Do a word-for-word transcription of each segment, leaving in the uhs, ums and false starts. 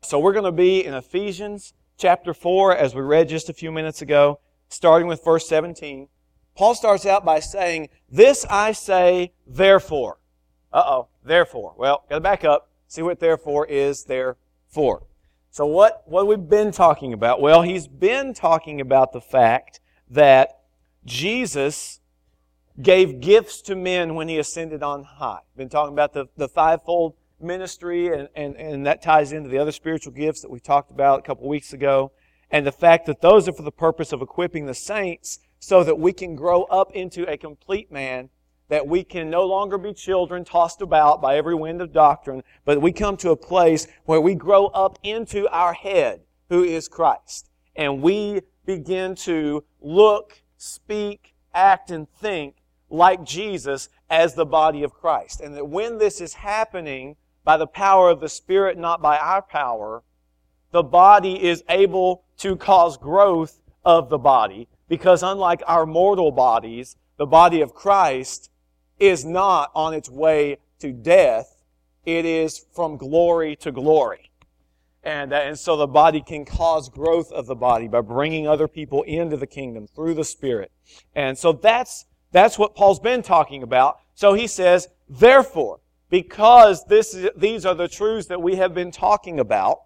So we're going to be in Ephesians chapter four, as we read just a few minutes ago, starting with verse seventeen. Paul starts out by saying, "This I say, therefore." Uh-oh, therefore. Well, got to back up, see what therefore is therefore. So what, what have we been talking about? Well, he's been talking about the fact that Jesus gave gifts to men when He ascended on high. Been talking about the, the fivefold ministry, and, and, and that ties into the other spiritual gifts that we talked about a couple weeks ago, and the fact that those are for the purpose of equipping the saints so that we can grow up into a complete man, that we can no longer be children tossed about by every wind of doctrine, but we come to a place where we grow up into our head, who is Christ, and we begin to look, speak, act, and think like Jesus as the body of Christ. And that when this is happening by the power of the Spirit, not by our power, the body is able to cause growth of the body, because unlike our mortal bodies, the body of Christ is not on its way to death. It is from glory to glory. And, uh, and so the body can cause growth of the body by bringing other people into the kingdom through the Spirit. And so that's, that's what Paul's been talking about. So he says, therefore, because this is, these are the truths that we have been talking about,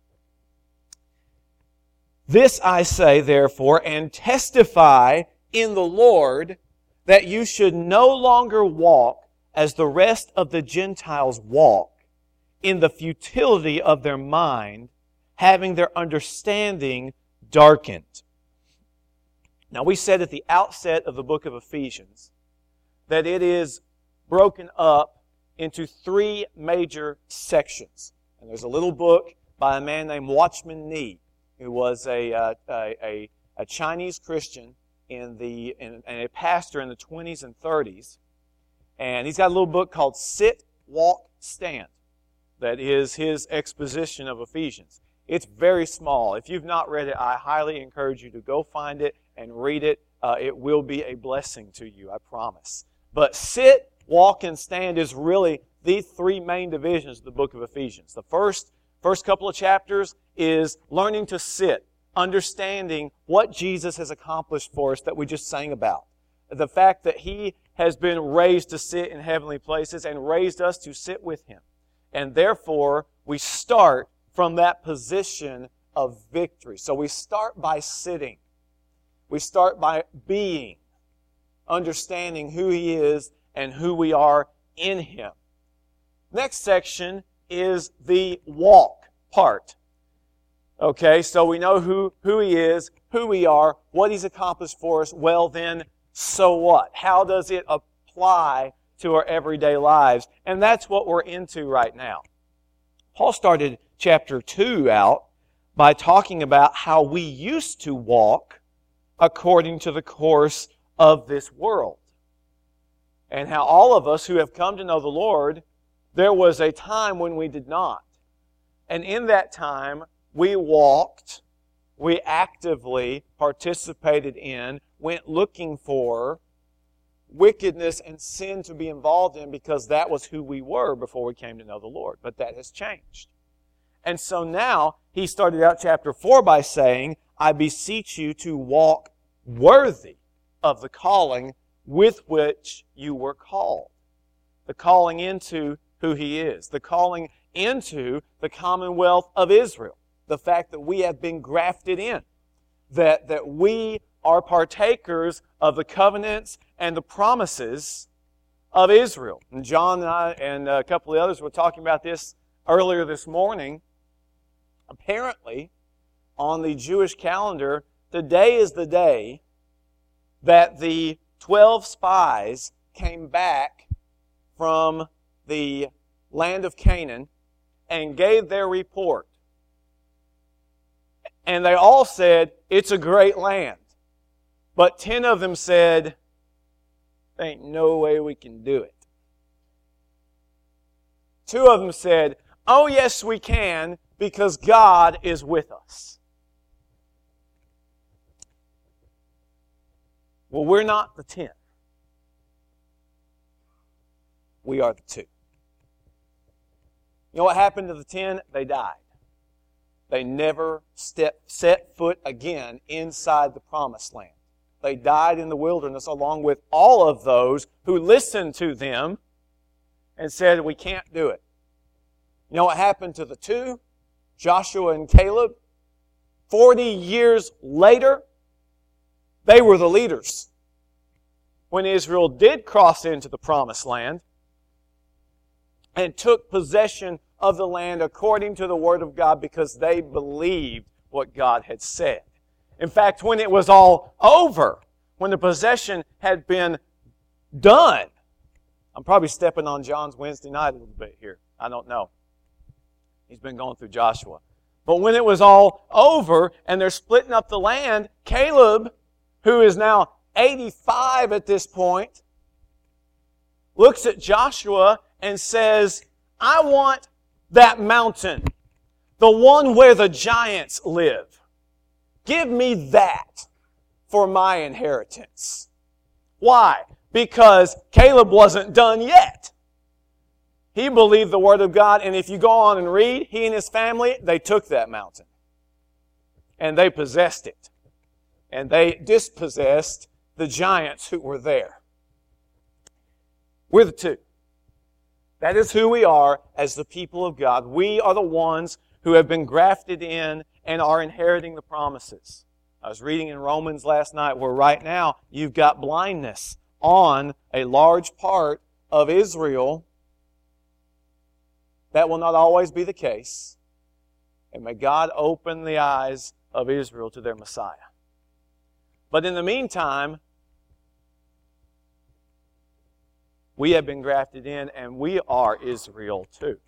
this I say, therefore, and testify in the Lord, that you should no longer walk as the rest of the Gentiles walk, in the futility of their mind, having their understanding darkened. Now, we said at the outset of the book of Ephesians that it is broken up into three major sections. And there's a little book by a man named Watchman Nee, who was a, uh, a, a Chinese Christian in the in, and a pastor in the twenties and thirties. And he's got a little book called Sit, Walk, Stand. That is his exposition of Ephesians. It's very small. If you've not read it, I highly encourage you to go find it and read it. Uh, it will be a blessing to you, I promise. But sit, walk, and stand is really the three main divisions of the book of Ephesians. The first, first couple of chapters is learning to sit, understanding what Jesus has accomplished for us that we just sang about. The fact that He has been raised to sit in heavenly places and raised us to sit with Him. And therefore, we start from that position of victory. So we start by sitting. We start by being, understanding who He is and who we are in Him. Next section is the walk part. Okay, so we know who, who He is, who we are, what He's accomplished for us. Well then, so what? How does it apply to our everyday lives? And that's what we're into right now. Paul started chapter two out by talking about how we used to walk according to the course of this world. And how all of us who have come to know the Lord, there was a time when we did not. And in that time, we walked, we actively participated in, went looking for wickedness and sin to be involved in, because that was who we were before we came to know the Lord. But that has changed. And so now, he started out chapter four by saying, I beseech you to walk worthy of the calling with which you were called. The calling into who He is. The calling into the commonwealth of Israel. The fact that we have been grafted in. That, that we are partakers of the covenants and the promises of Israel. And John and I and a couple of others were talking about this earlier this morning. Apparently, on the Jewish calendar, today is the day that the twelve spies came back from the land of Canaan and gave their report. And they all said, it's a great land. But ten of them said, there ain't no way we can do it. Two of them said, oh yes we can, because God is with us. Well, we're not the ten. We are the two. You know what happened to the ten? They died. they never step, set foot again inside the promised land. They died in the wilderness along with all of those who listened to them and said, we can't do it. You know what happened to the two, Joshua and Caleb? Forty years later, they were the leaders. When Israel did cross into the promised land and took possession of the land according to the Word of God because they believed what God had said. In fact, when it was all over, when the possession had been done, I'm probably stepping on John's Wednesday night a little bit here. I don't know. He's been going through Joshua. But when it was all over and they're splitting up the land, Caleb, who is now eighty-five at this point, looks at Joshua and says, I want that mountain, the one where the giants live. Give me that for my inheritance. Why? Because Caleb wasn't done yet. He believed the Word of God, and if you go on and read, he and his family, they took that mountain. And they possessed it. And they dispossessed the giants who were there. We're the two. That is who we are as the people of God. We are the ones who have been grafted in and are inheriting the promises. I was reading in Romans last night where right now you've got blindness on a large part of Israel. That will not always be the case. And may God open the eyes of Israel to their Messiah. But in the meantime, we have been grafted in and we are Israel too.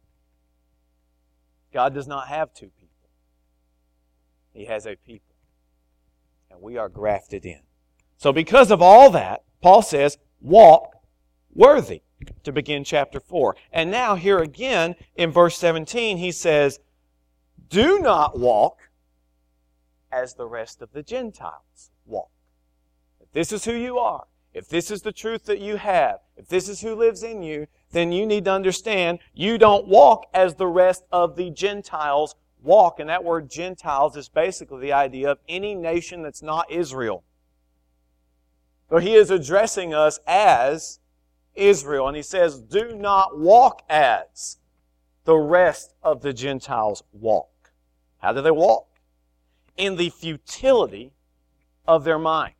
God does not have two people. He has a people. And we are grafted in. So because of all that, Paul says, walk worthy, to begin chapter four. And now here again in verse seventeen, he says, do not walk as the rest of the Gentiles walk. If this is who you are, if this is the truth that you have, if this is who lives in you, then you need to understand you don't walk as the rest of the Gentiles walk. And that word Gentiles is basically the idea of any nation that's not Israel. So he is addressing us as Israel. And he says, do not walk as the rest of the Gentiles walk. How do they walk? In the futility of their mind.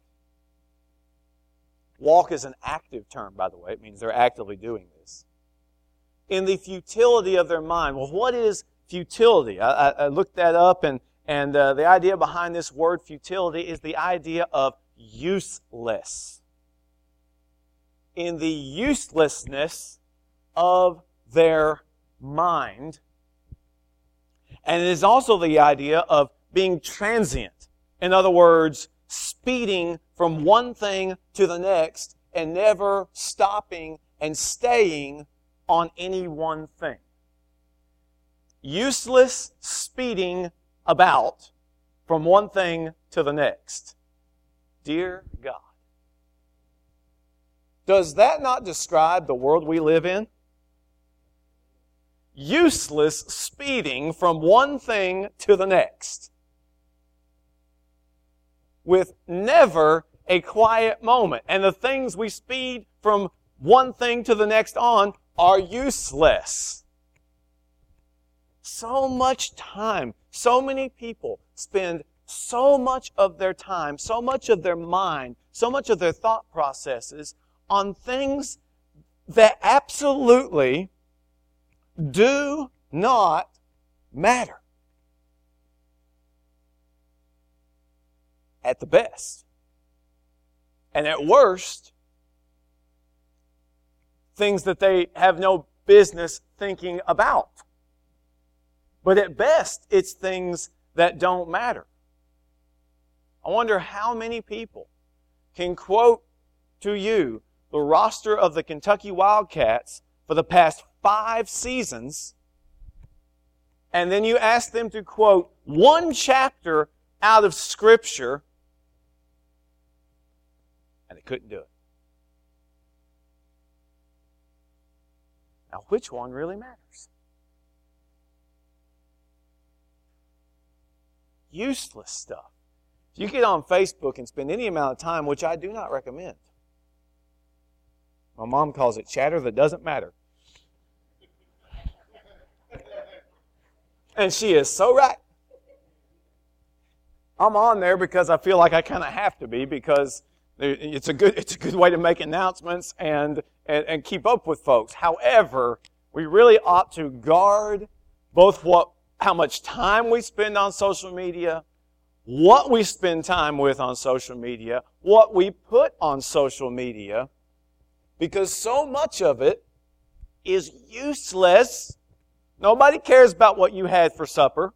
Walk is an active term, by the way. It means they're actively doing this. In the futility of their mind. Well, what is futility? I, I, I looked that up, and, and uh, the idea behind this word futility is the idea of useless. In the uselessness of their mind. And it is also the idea of being transient. In other words, speeding from one thing to the next and never stopping and staying on any one thing. Useless speeding about from one thing to the next. Dear God, does that not describe the world we live in? Useless speeding from one thing to the next. With never a quiet moment. And the things we speed from one thing to the next on are useless. So much time, so many people spend so much of their time, so much of their mind, so much of their thought processes on things that absolutely do not matter. At the best. And at worst, things that they have no business thinking about. But at best, it's things that don't matter. I wonder how many people can quote to you the roster of the Kentucky Wildcats for the past five seasons, and then you ask them to quote one chapter out of Scripture, and they couldn't do it. Now, which one really matters? Useless stuff. If you get on Facebook and spend any amount of time, which I do not recommend. My mom calls it chatter that doesn't matter. And she is so right. I'm on there because I feel like I kind of have to be, because it's a good it's a good way to make announcements and, and, and keep up with folks. However, we really ought to guard both what how much time we spend on social media, what we spend time with on social media, what we put on social media, because so much of it is useless. Nobody cares about what you had for supper.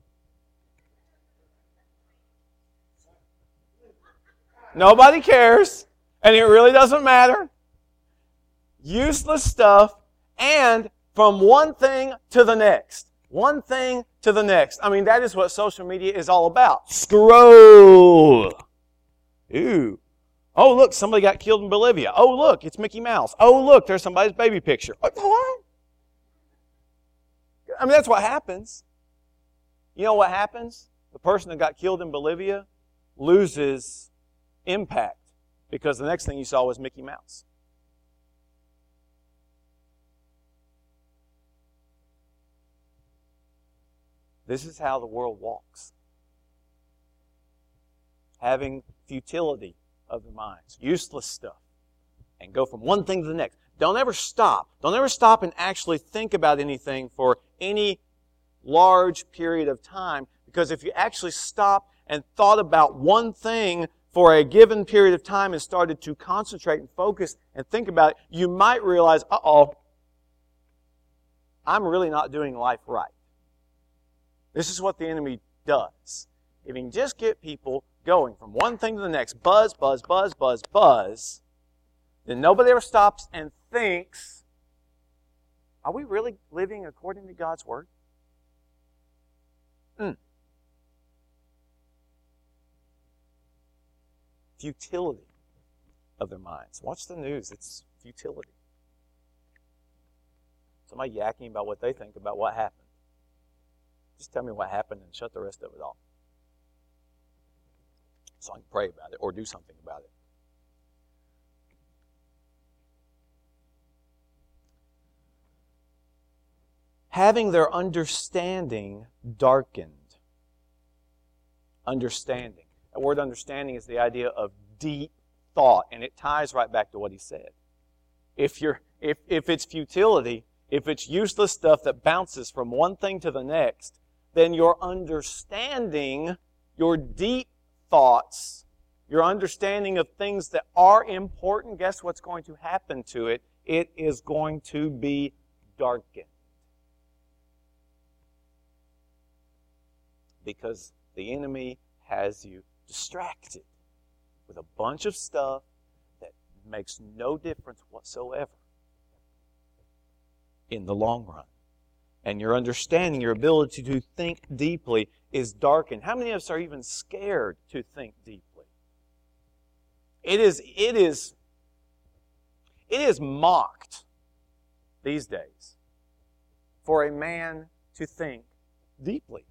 Nobody cares, and it really doesn't matter. Useless stuff, and from one thing to the next. One thing to the next. I mean, that is what social media is all about. Scroll. Ooh. Oh, look, somebody got killed in Bolivia. Oh, look, it's Mickey Mouse. Oh, look, there's somebody's baby picture. What? I mean, that's what happens. You know what happens? The person that got killed in Bolivia loses impact because the next thing you saw was Mickey Mouse. This is how the world walks. Having futility of the minds, useless stuff, and go from one thing to the next. Don't ever stop. Don't ever stop and actually think about anything for any large period of time, because if you actually stopped and thought about one thing for a given period of time and started to concentrate and focus and think about it, you might realize, uh-oh, I'm really not doing life right. This is what the enemy does. If he can just get people going from one thing to the next, buzz, buzz, buzz, buzz, buzz, then nobody ever stops and thinks, are we really living according to God's Word? Mm. Futility of their minds. Watch the news. It's futility. Somebody yakking about what they think about what happened. Just tell me what happened and shut the rest of it off, so I can pray about it or do something about it. Having their understanding darkened. Understanding. That word understanding is the idea of deep thought, and it ties right back to what he said. If you're, if, if it's futility, if it's useless stuff that bounces from one thing to the next, then your understanding, your deep thoughts, your understanding of things that are important, guess what's going to happen to it? It is going to be darkened. Because the enemy has you distracted with a bunch of stuff that makes no difference whatsoever in the long run. And your understanding, your ability to think deeply is darkened. How many of us are even scared to think deeply? It is, it is, it is mocked these days for a man to think deeply.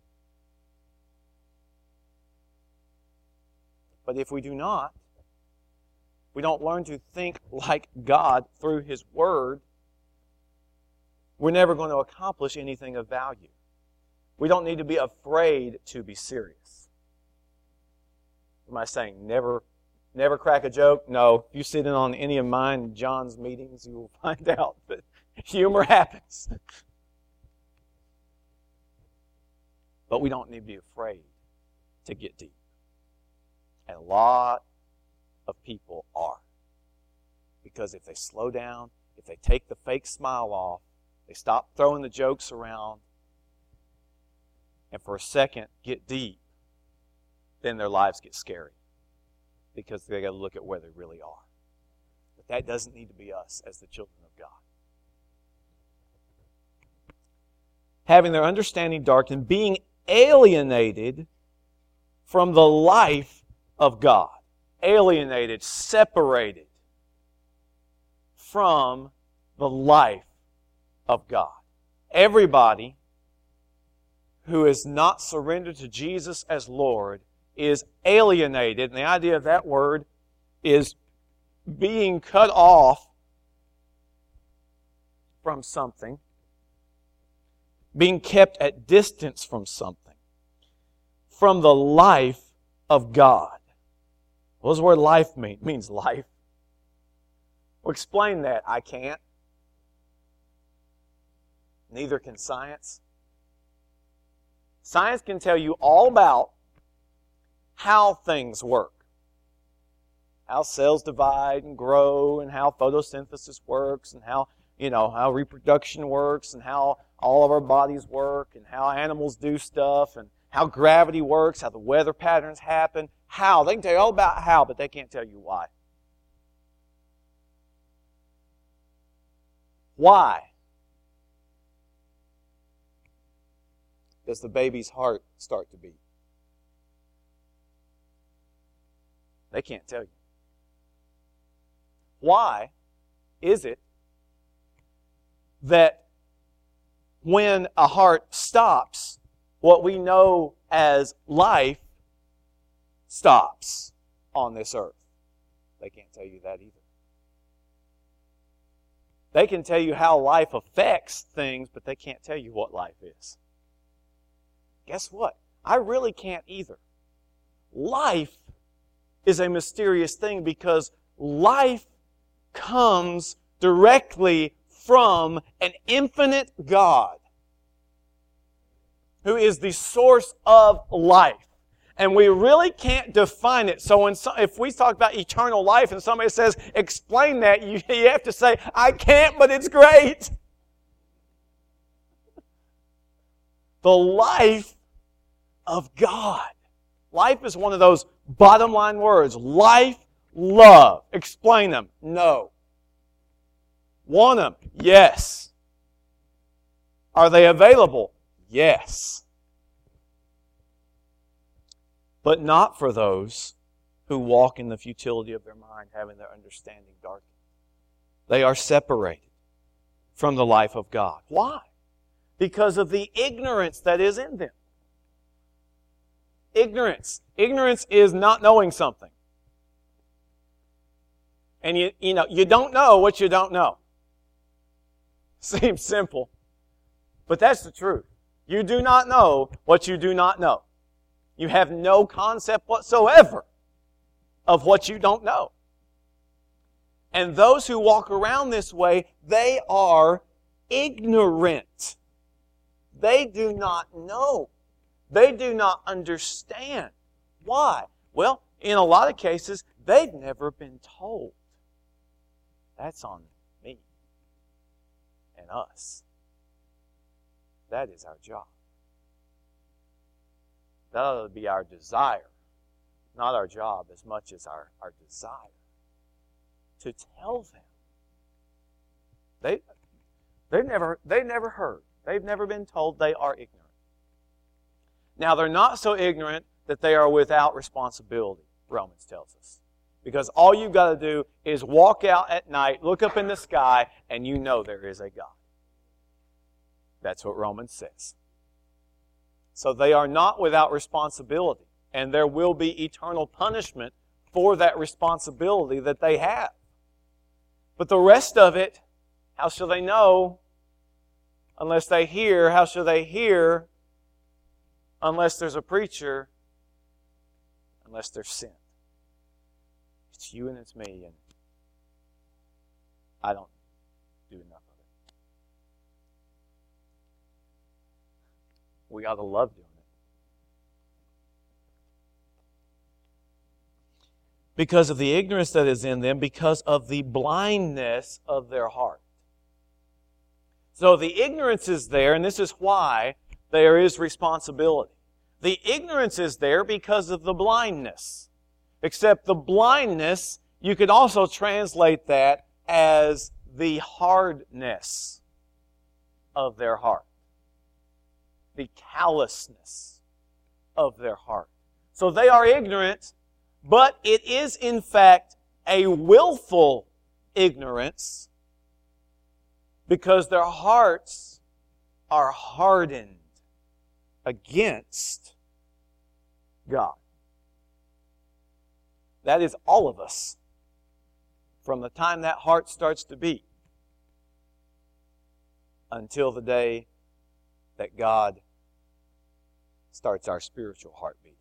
But if we do not, we don't learn to think like God through His Word, we're never going to accomplish anything of value. We don't need to be afraid to be serious. Am I saying never, never crack a joke? No. If you sit in on any of mine and John's meetings, you will find out that humor happens. But we don't need to be afraid to get deep. And a lot of people are. Because if they slow down, if they take the fake smile off, they stop throwing the jokes around, and for a second get deep, then their lives get scary. Because they got to look at where they really are. But that doesn't need to be us as the children of God. Having their understanding darkened, being alienated from the life of God. Alienated, separated from the life of God. Everybody who is not surrendered to Jesus as Lord is alienated. And the idea of that word is being cut off from something, being kept at distance from something, from the life of God. What does the word life mean? It means life. Well, explain that. I can't. Neither can science. Science can tell you all about how things work. How cells divide and grow, and how photosynthesis works, and how, you know, how reproduction works, and how all of our bodies work, and how animals do stuff, and how gravity works, how the weather patterns happen. How. They can tell you all about how, but they can't tell you why. Why? Does the baby's heart start to beat? They can't tell you. Why is it that when a heart stops, what we know as life stops on this earth? They can't tell you that either. They can tell you how life affects things, but they can't tell you what life is. Guess what? I really can't either. Life is a mysterious thing because life comes directly from an infinite God who is the source of life. And we really can't define it. So when so, if we talk about eternal life and somebody says, explain that, you, you have to say, I can't, but it's great. The life of God. Life is one of those bottom line words. Life, love. Explain them. No. Want them? Yes. Are they available? Yes. But not for those who walk in the futility of their mind, having their understanding darkened. They are separated from the life of God. Why? Because of the ignorance that is in them. Ignorance. Ignorance is not knowing something. And you, you know, you don't know what you don't know. Seems simple, but that's the truth. You do not know what you do not know. You have no concept whatsoever of what you don't know. And those who walk around this way, they are ignorant. They do not know. They do not understand. Why? Well, in a lot of cases, they've never been told. That's on me and us. That is our job. That ought to be our desire, not our job as much as our, our desire, to tell them. They, they've never, they've never heard. They've never been told. They are ignorant. Now, they're not so ignorant that they are without responsibility, Romans tells us. Because all you've got to do is walk out at night, look up in the sky, and you know there is a God. That's what Romans says. So they are not without responsibility, and there will be eternal punishment for that responsibility that they have. But the rest of it, how shall they know unless they hear? How shall they hear unless there's a preacher? Unless there's sin. It's you and it's me, and I don't do enough of it. We ought to love doing it. Because of the ignorance that is in them, because of the blindness of their heart. So the ignorance is there, and this is why there is responsibility. The ignorance is there because of the blindness. Except the blindness, you could also translate that as the hardness of their heart. The callousness of their heart. So they are ignorant, but it is in fact a willful ignorance because their hearts are hardened against God. That is all of us. From the time that heart starts to beat until the day that God starts our spiritual heart beating.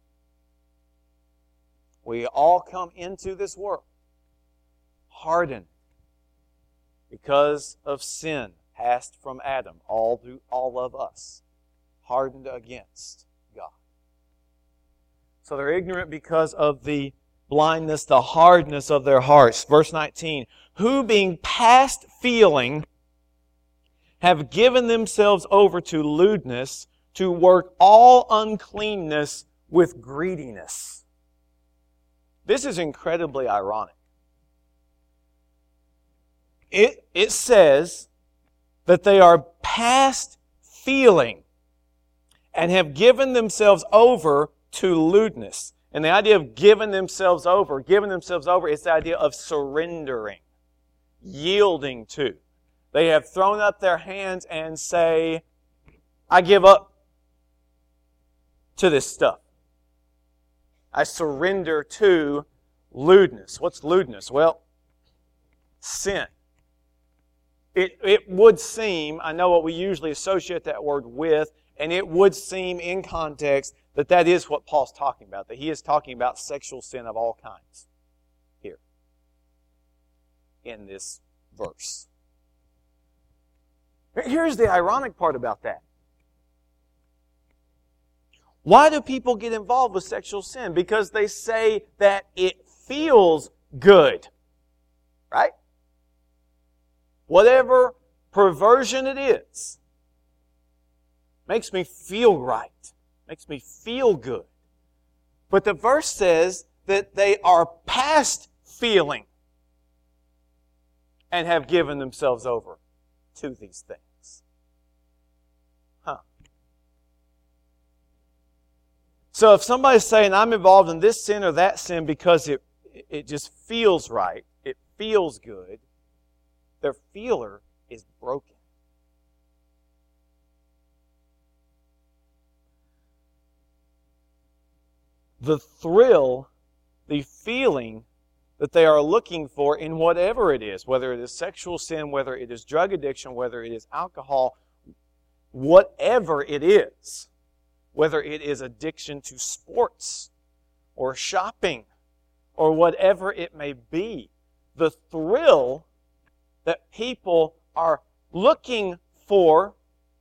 We all come into this world hardened because of sin passed from Adam all through all of us, hardened against God. So they're ignorant because of the blindness, the hardness of their hearts. Verse nineteen, who being past feeling have given themselves over to lewdness, to work all uncleanness with greediness. This is incredibly ironic. It, it says that they are past feeling and have given themselves over to lewdness. And the idea of giving themselves over, giving themselves over, is the idea of surrendering, yielding to. They have thrown up their hands and say, I give up to this stuff. I surrender to lewdness. What's lewdness? Well, sin. It, it would seem, I know what we usually associate that word with, and it would seem in context that that is what Paul's talking about, that he is talking about sexual sin of all kinds here in this verse. Here's the ironic part about that. Why do people get involved with sexual sin? Because they say that it feels good, right? Whatever perversion it is, makes me feel right. Makes me feel good. But the verse says that they are past feeling and have given themselves over to these things. Huh. So if somebody's saying, I'm involved in this sin or that sin because it, it just feels right, it feels good, their feeler is broken. The thrill, the feeling that they are looking for in whatever it is, whether it is sexual sin, whether it is drug addiction, whether it is alcohol, whatever it is, whether it is addiction to sports or shopping or whatever it may be, the thrill that people are looking for,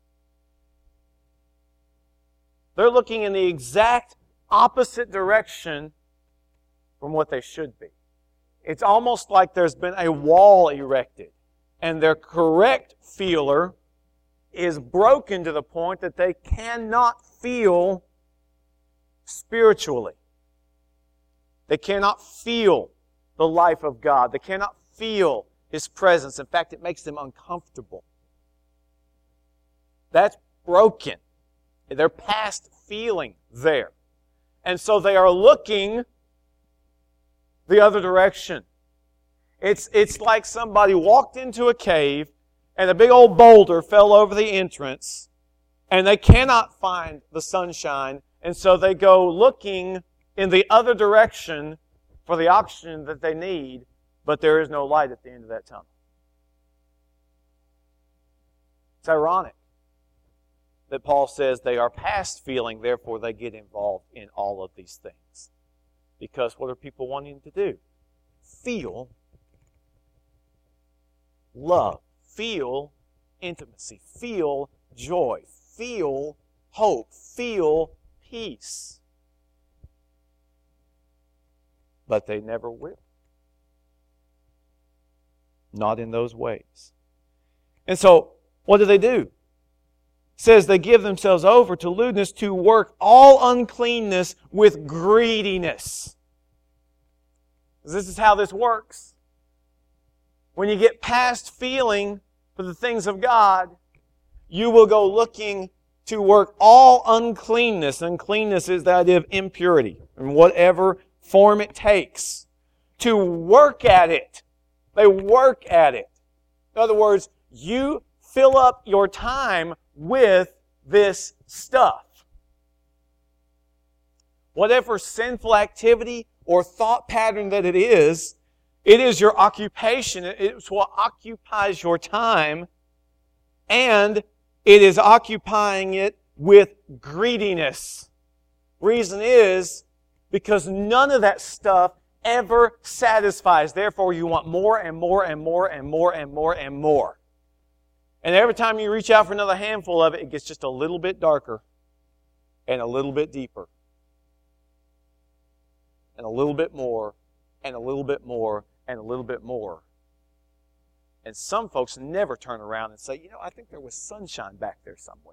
they're looking in the exact opposite direction from what they should be. It's almost like there's been a wall erected, and their correct feeler is broken to the point that they cannot feel spiritually. They cannot feel the life of God. They cannot feel His presence. In fact, it makes them uncomfortable. That's broken. They're past feeling there. And so they are looking the other direction. It's, it's like somebody walked into a cave and a big old boulder fell over the entrance and they cannot find the sunshine, and so they go looking in the other direction for the oxygen that they need, but there is no light at the end of that tunnel. It's ironic that Paul says they are past feeling, therefore they get involved in all of these things. Because what are people wanting to do? Feel love, feel intimacy, feel joy, feel hope, feel peace. But they never will. Not in those ways. And so, what do they do? Says they give themselves over to lewdness, to work all uncleanness with greediness. This is how this works. When you get past feeling for the things of God, you will go looking to work all uncleanness. Uncleanness is the idea of impurity, in whatever form it takes. To work at it. They work at it. In other words, you fill up your time with this stuff. whatever sinful activity or thought pattern that it is, it is your occupation. It's what occupies your time. And it is occupying it with greediness. Reason is because none of that stuff ever satisfies. Therefore, you want more and more and more and more and more and more. And every time you reach out for another handful of it, it gets just a little bit darker and a little bit deeper and a little bit more and a little bit more and a little bit more. And some folks never turn around and say, you know, I think there was sunshine back there somewhere.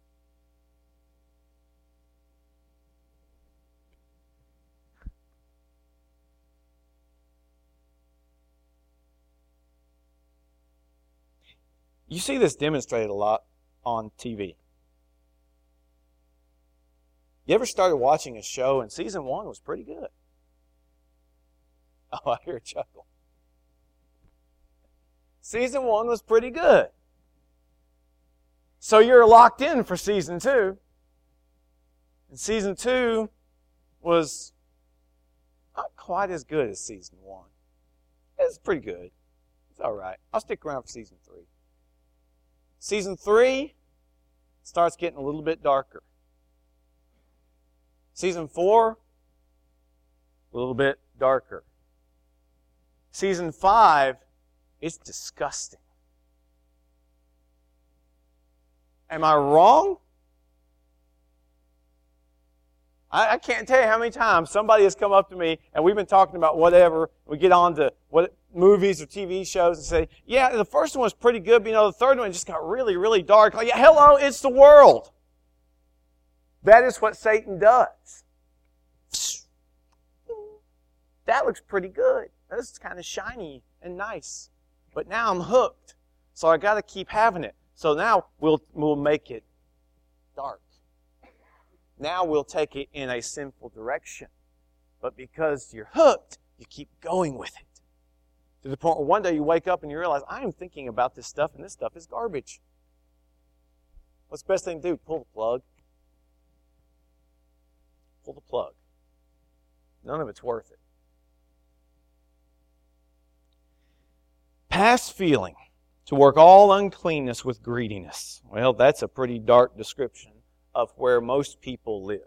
You see this demonstrated a lot on T V. You ever started watching a show and season one was pretty good? Oh, I hear a chuckle. Season one was pretty good. So you're locked in for season two. And season two was not quite as good as season one. It's pretty good. It's all right. I'll stick around for season three. Season three starts getting a little bit darker. Season four, a little bit darker. Season five, it's disgusting. Am I wrong? I, I can't tell you how many times somebody has come up to me and we've been talking about whatever. We get on to what movies or T V shows and say, yeah, the first one was pretty good, but you know, the third one just got really, really dark. Like, yeah, hello, it's the world. That is what Satan does. That looks pretty good. That's kind of shiny and nice. But now I'm hooked. So I got to keep having it. So now we'll we'll make it dark. Now we'll take it in a sinful direction. But because you're hooked, you keep going with it. To the point where one day you wake up and you realize, I am thinking about this stuff and this stuff is garbage. What's the best thing to do? Pull the plug. Pull the plug. None of it's worth it. Past feeling to work all uncleanness with greediness. Well, that's a pretty dark description of where most people live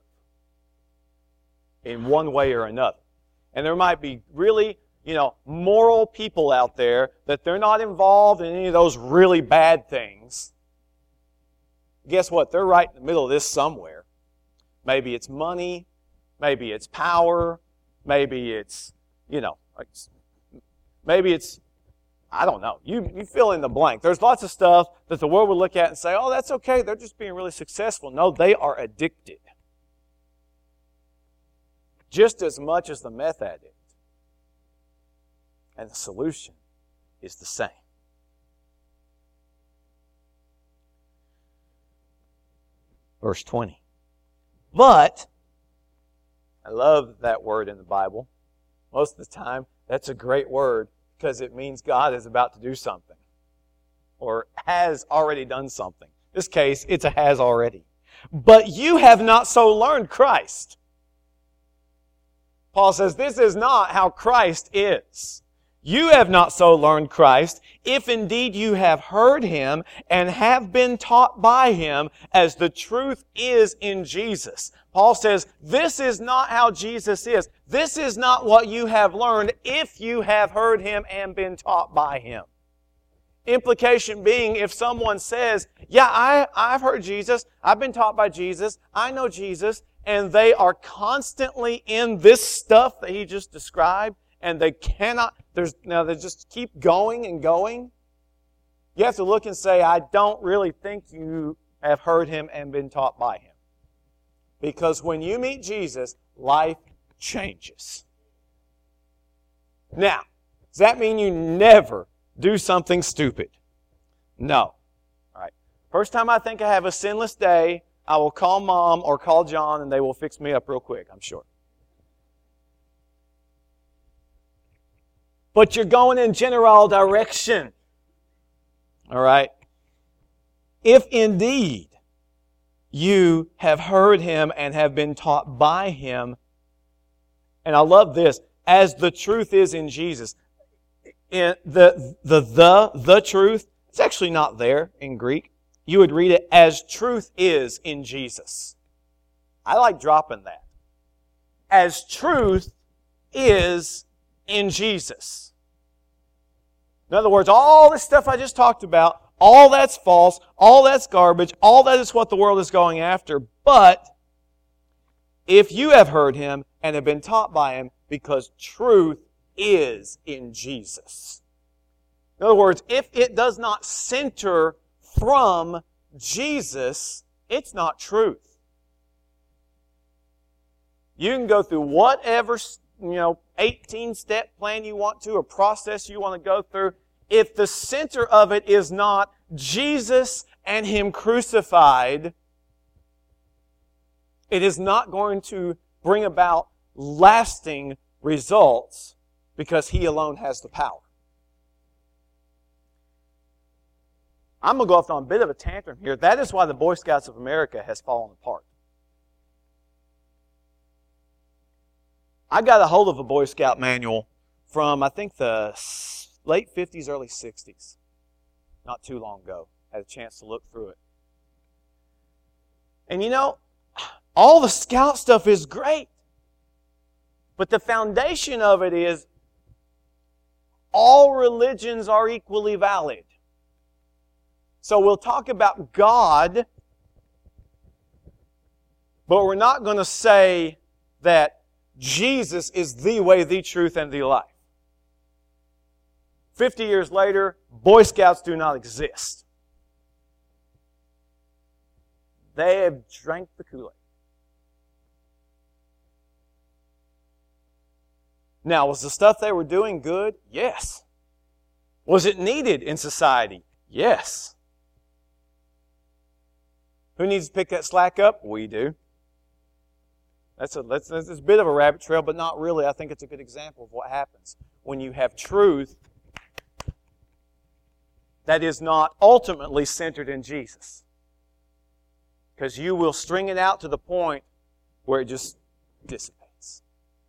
in one way or another. And there might be really, you know, moral people out there that they're not involved in any of those really bad things. Guess what? They're right in the middle of this somewhere. Maybe it's money. Maybe it's power. Maybe it's, you know, maybe it's, I don't know. You, you fill in the blank. There's lots of stuff that the world would look at and say, oh, that's okay. They're just being really successful. No, they are addicted. Just as much as the meth addict. And the solution is the same. Verse twenty. But, I love that word in the Bible. Most of the time, that's a great word because it means God is about to do something or has already done something. In this case, it's a has already. But you have not so learned Christ. Paul says this is not how Christ is. You have not so learned Christ, if indeed you have heard Him and have been taught by Him as the truth is in Jesus. Paul says, this is not how Jesus is. This is not what you have learned if you have heard Him and been taught by Him. Implication being, if someone says, yeah, I, I've heard Jesus, I've been taught by Jesus, I know Jesus, and they are constantly in this stuff that he just described, and they cannot, there's now they just keep going and going, you have to look and say, I don't really think you have heard Him and been taught by Him. Because when you meet Jesus, life changes. Now, does that mean you never do something stupid? No. All right. First time I think I have a sinless day, I will call Mom or call John and they will fix me up real quick, I'm sure. But you're going in general direction. All right? If indeed you have heard Him and have been taught by Him. And I love this. As the truth is in Jesus. In the, the, the, the truth, it's actually not there in Greek. You would read it as truth is in Jesus. I like dropping that. As truth is in Jesus. In other words, all this stuff I just talked about, all that's false, all that's garbage, all that is what the world is going after. But if you have heard Him and have been taught by Him, because truth is in Jesus. In other words, if it does not center from Jesus, it's not truth. You can go through whatever, you know, eighteen-step plan you want to, or process you want to go through. If the center of it is not Jesus and Him crucified, it is not going to bring about lasting results, because He alone has the power. I'm going to go off on a bit of a tantrum here. That is why the Boy Scouts of America has fallen apart. I got a hold of a Boy Scout manual from, I think, the late fifties, early sixties. Not too long ago. Had a chance to look through it. And you know, all the Scout stuff is great. But the foundation of it is all religions are equally valid. So we'll talk about God, but we're not going to say that Jesus is the way, the truth, and the life. Fifty years later, Boy Scouts do not exist. They have drank the Kool-Aid. Now, was the stuff they were doing good? Yes. Was it needed in society? Yes. Who needs to pick that slack up? We do. That's a, that's, that's a bit of a rabbit trail, but not really. I think it's a good example of what happens when you have truth that is not ultimately centered in Jesus. Because you will string it out to the point where it just dissipates.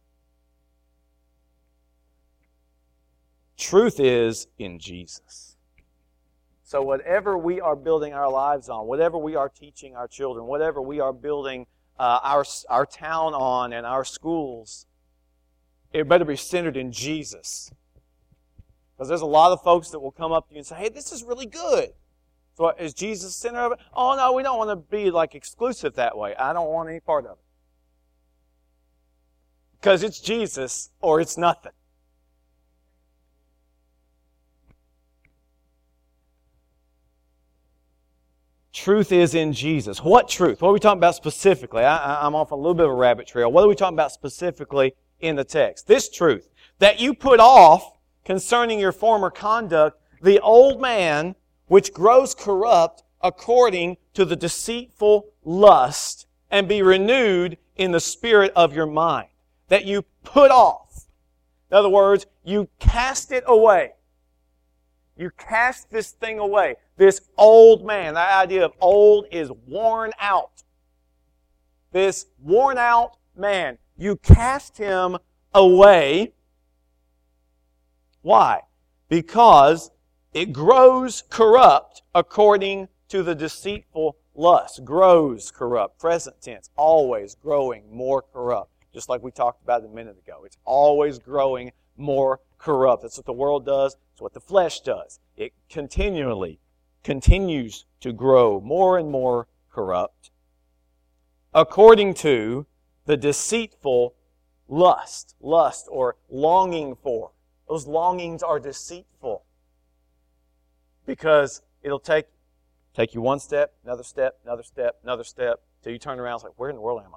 Truth is in Jesus. So whatever we are building our lives on, whatever we are teaching our children, whatever we are building uh, our, our town on and our schools, it better be centered in Jesus. Because there's a lot of folks that will come up to you and say, hey, this is really good. So is Jesus the center of it? Oh, no, we don't want to be like exclusive that way. I don't want any part of it. Because it's Jesus or it's nothing. Truth is in Jesus. What truth? What are we talking about specifically? I, I'm off a little bit of a rabbit trail. What are we talking about specifically in the text? This truth, that you put off concerning your former conduct the old man which grows corrupt according to the deceitful lust, and be renewed in the spirit of your mind. That you put off. In other words, you cast it away. You cast this thing away. This old man. The idea of old is worn out. This worn out man. You cast him away. Why? Because it grows corrupt according to the deceitful lust. Grows corrupt. Present tense. Always growing more corrupt. Just like we talked about a minute ago. It's always growing more corrupt. That's what the world does. It's what the flesh does. It continually continues to grow more and more corrupt according to the deceitful lust. Lust or longing for. Those longings are deceitful because it'll take take you one step, another step, another step, another step, till you turn around and it's like, where in the world am I?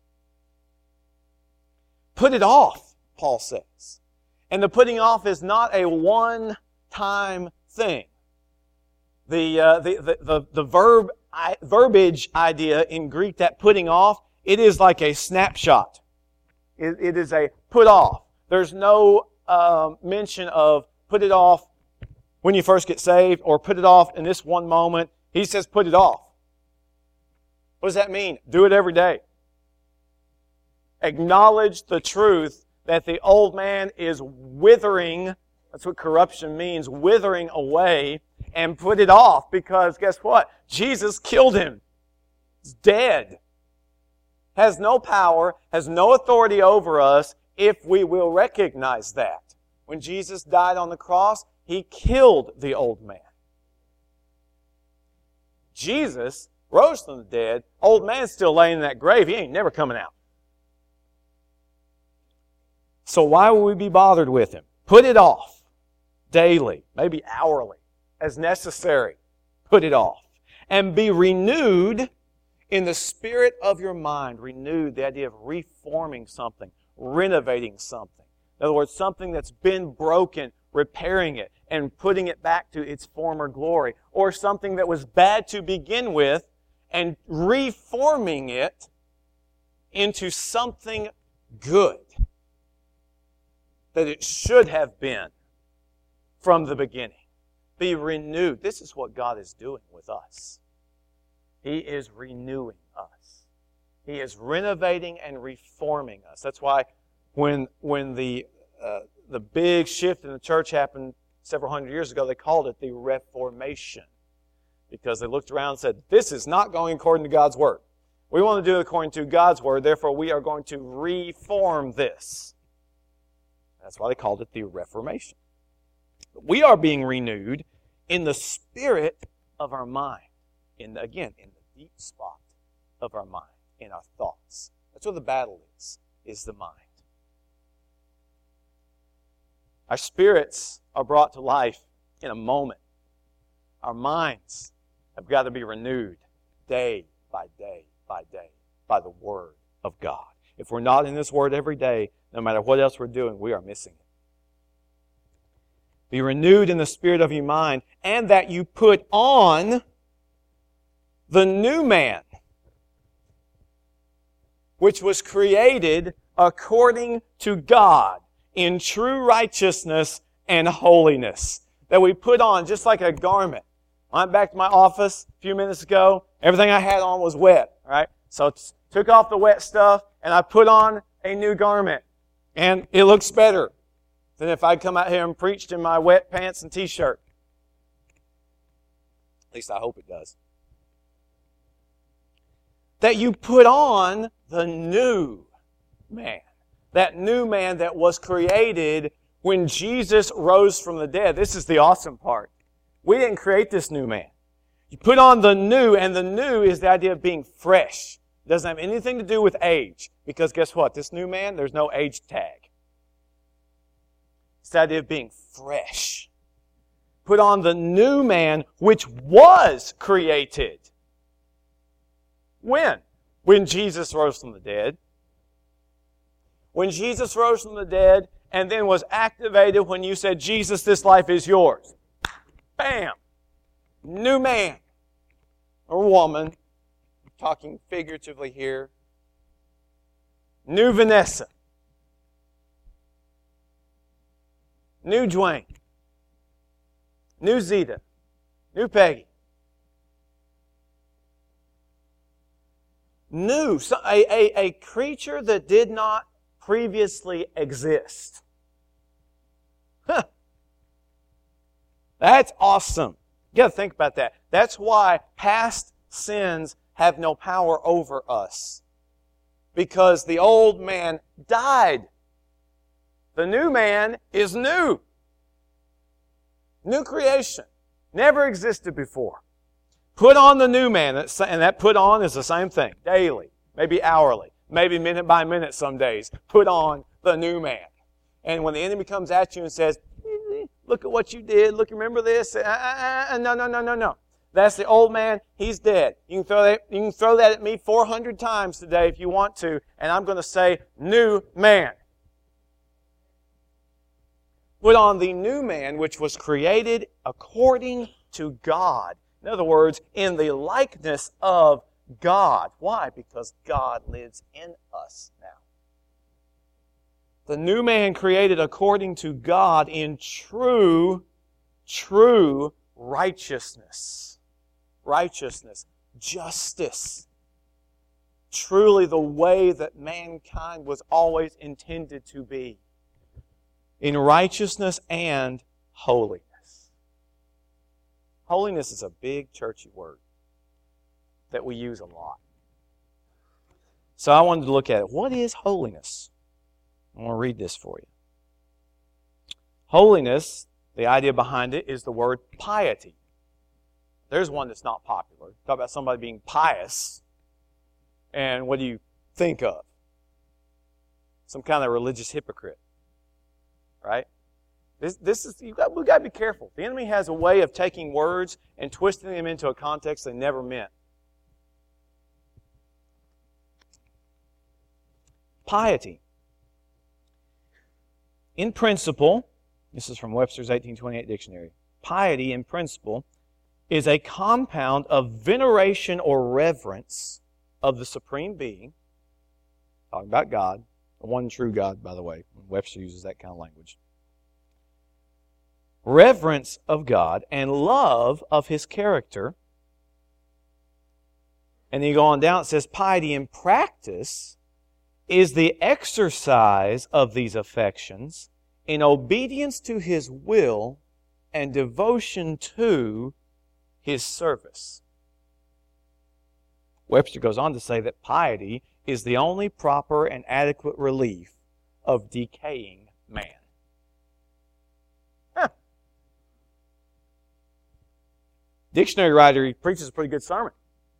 Put it off, Paul says. And the putting off is not a one-time thing. The, uh, the, the, the, the verb, I, verbiage idea in Greek, that putting off, it is like a snapshot. It, it is a put off. There's no uh, mention of put it off when you first get saved or put it off in this one moment. He says put it off. What does that mean? Do it every day. Acknowledge the truth that the old man is withering. That's what corruption means, withering away, and put it off, because guess what? Jesus killed him. He's dead. Has no power, has no authority over us if we will recognize that. When Jesus died on the cross, He killed the old man. Jesus rose from the dead. Old man's still laying in that grave. He ain't never coming out. So why would we be bothered with him? Put it off daily, maybe hourly, as necessary. Put it off. And be renewed in the spirit of your mind. Renewed, the idea of reforming something, renovating something. In other words, something that's been broken, repairing it and putting it back to its former glory. Or something that was bad to begin with and reforming it into something good that it should have been from the beginning. Be renewed. This is what God is doing with us. He is renewing us. He is renovating and reforming us. That's why when when the uh, the big shift in the church happened several hundred years ago, they called it the Reformation. Because they looked around and said, this is not going according to God's Word. We want to do it according to God's Word, therefore we are going to reform this. That's why they called it the Reformation. But we are being renewed in the spirit of our mind. In the, again, in the deep spot of our mind, in our thoughts. That's where the battle is, is the mind. Our spirits are brought to life in a moment. Our minds have got to be renewed day by day by day by the Word of God. If we're not in this Word every day, no matter what else we're doing, we are missing it. Be renewed in the spirit of your mind, and that you put on the new man, which was created according to God in true righteousness and holiness. That we put on just like a garment. I went back to my office a few minutes ago. Everything I had on was wet. Right? So I took off the wet stuff and I put on a new garment. And it looks better than if I'd come out here and preached in my wet pants and t-shirt. At least I hope it does. That you put on the new man. That new man that was created when Jesus rose from the dead. This is the awesome part. We didn't create this new man. You put on the new, and the new is the idea of being fresh. It doesn't have anything to do with age. Because guess what? This new man, there's no age tag. It's the idea of being fresh. Put on the new man which was created. When? When Jesus rose from the dead. When Jesus rose from the dead and then was activated when you said, Jesus, this life is yours. Bam! New man or woman. I'm talking figuratively here. New Vanessa. New Dwayne. New Zeta. New Peggy. New. So a, a, a creature that did not previously exist. Huh. That's awesome. You got to think about that. That's why past sins have no power over us. Because the old man died. The new man is new. New creation. Never existed before. Put on the new man. And that put on is the same thing. Daily. Maybe hourly. Maybe minute by minute some days. Put on the new man. And when the enemy comes at you and says, look at what you did. Look, remember this? Uh, uh, uh, no, no, no, no, no. That's the old man. He's dead. You can throw that, you can throw that at me four hundred times today if you want to. And I'm going to say, new man. Put on the new man which was created according to God. In other words, in the likeness of God. Why? Because God lives in us now. The new man created according to God in true, true righteousness. Righteousness. Justice. truly the way that mankind was always intended to be, in righteousness and holiness. Holiness is a big churchy word that we use a lot. So I wanted to look at it. What is holiness? I want to read this for you. Holiness, the idea behind it is the word piety. There's one that's not popular. Talk about somebody being pious, and what do you think of? Some kind of religious hypocrite, right? This, this is you got, we've got to be careful. The enemy has a way of taking words and twisting them into a context they never meant. Piety. In principle, this is from Webster's eighteen twenty-eight dictionary, piety in principle is a compound of veneration or reverence of the Supreme Being, talking about God, the one true God, by the way. Webster uses that kind of language. Reverence of God and love of His character. And then you go on down, it says piety in practice is the exercise of these affections in obedience to His will and devotion to His service. Webster goes on to say that piety is the only proper and adequate relief of decaying man. Huh. Dictionary writer, he preaches a pretty good sermon.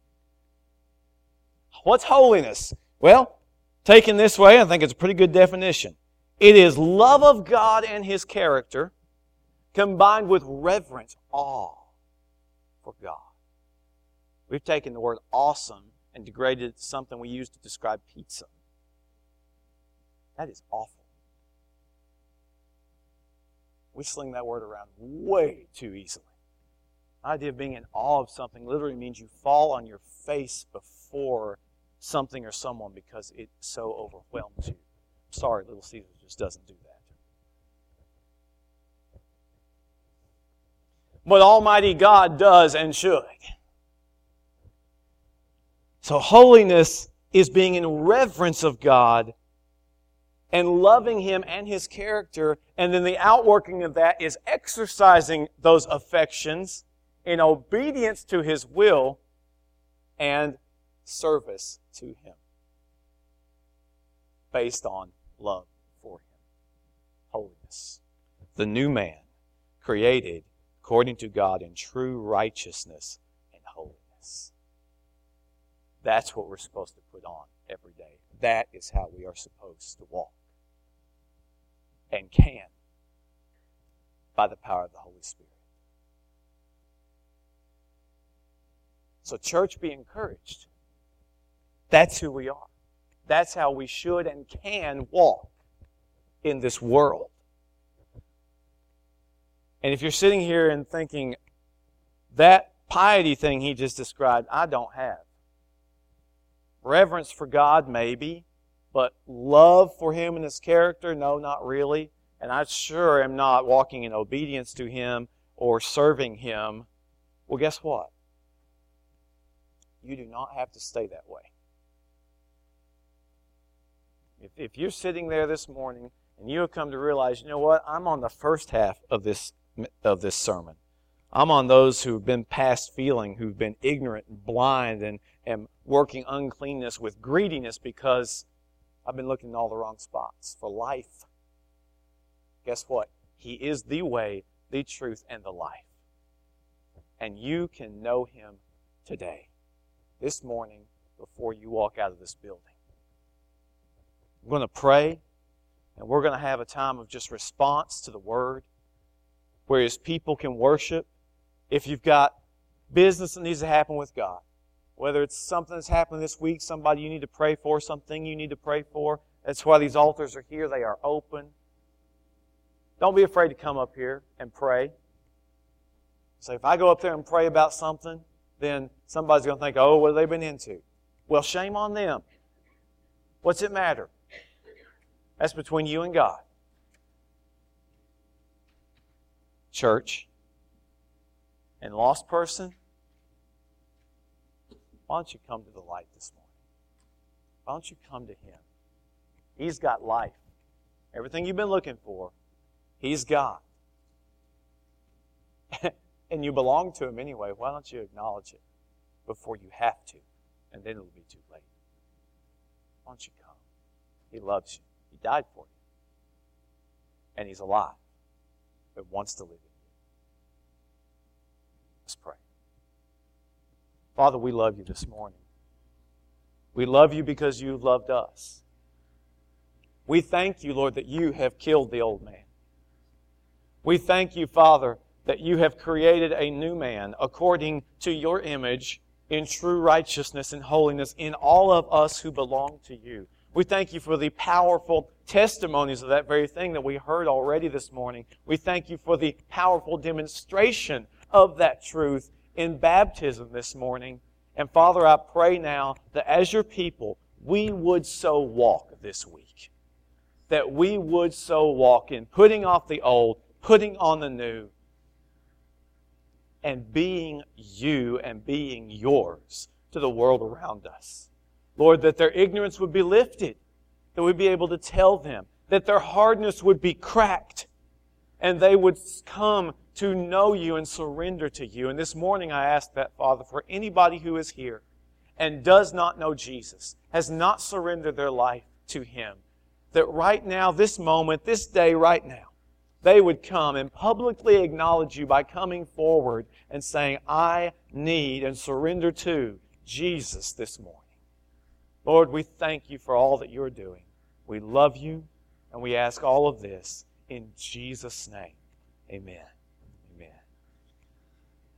What's holiness? Well, taken this way, I think it's a pretty good definition. It is love of God and His character combined with reverence, awe for God. We've taken the word awesome and degraded it to something we use to describe pizza. That is awful. We sling that word around way too easily. The idea of being in awe of something literally means you fall on your face before something or someone because it so overwhelms you. Sorry, Little Caesar just doesn't do that. But Almighty God does and should. So holiness is being in reverence of God and loving Him and His character, and then the outworking of that is exercising those affections in obedience to His will and service to Him based on love for Him. Holiness. The new man created according to God in true righteousness and holiness. That's what we're supposed to put on every day. That is how we are supposed to walk. And can by the power of the Holy Spirit. So church, be encouraged. That's who we are. That's how we should and can walk in this world. And if you're sitting here and thinking, that piety thing he just described, I don't have. Reverence for God, maybe, but love for Him and His character, no, not really. And I sure am not walking in obedience to Him or serving Him. Well, guess what? You do not have to stay that way. If, if you're sitting there this morning and you have come to realize, you know what, I'm on the first half of this of this sermon. I'm on those who've been past feeling, who've been ignorant and blind and, and working uncleanness with greediness because I've been looking in all the wrong spots for life. Guess what? He is the way, the truth, and the life. And you can know Him today, this morning, before you walk out of this building. I'm going to pray, and we're going to have a time of just response to the Word, where His people can worship. If you've got business that needs to happen with God, whether it's something that's happened this week, somebody you need to pray for, something you need to pray for, that's why these altars are here. They are open. Don't be afraid to come up here and pray. So if I go up there and pray about something, then somebody's going to think, oh, what have they been into? Well, shame on them. What's it matter? That's between you and God. Church and lost person, why don't you come to the light this morning? why don't you come to Him? He's got life. Everything you've been looking for, He's got. And you belong to Him anyway. Why don't you acknowledge it before you have to? And then it'll be too late. Why don't you come? He loves you. He died for you. And He's alive. But wants to live in you. Let's pray. Father, we love You this morning. We love You because You loved us. We thank You, Lord, that You have killed the old man. We thank You, Father, that You have created a new man according to Your image in true righteousness and holiness in all of us who belong to You. We thank You for the powerful testimonies of that very thing that we heard already this morning. We thank You for the powerful demonstration of that truth in baptism this morning. And Father, I pray now that as Your people, we would so walk this week. That we would so walk in putting off the old, putting on the new, and being You and being Yours to the world around us. Lord, that their ignorance would be lifted, that we'd be able to tell them, that their hardness would be cracked, and they would come to know You and surrender to You. And this morning I ask that, Father, for anybody who is here and does not know Jesus, has not surrendered their life to Him, that right now, this moment, this day, right now, they would come and publicly acknowledge You by coming forward and saying, I need and surrender to Jesus this morning. Lord, we thank You for all that You're doing. We love You, and we ask all of this in Jesus' name. Amen.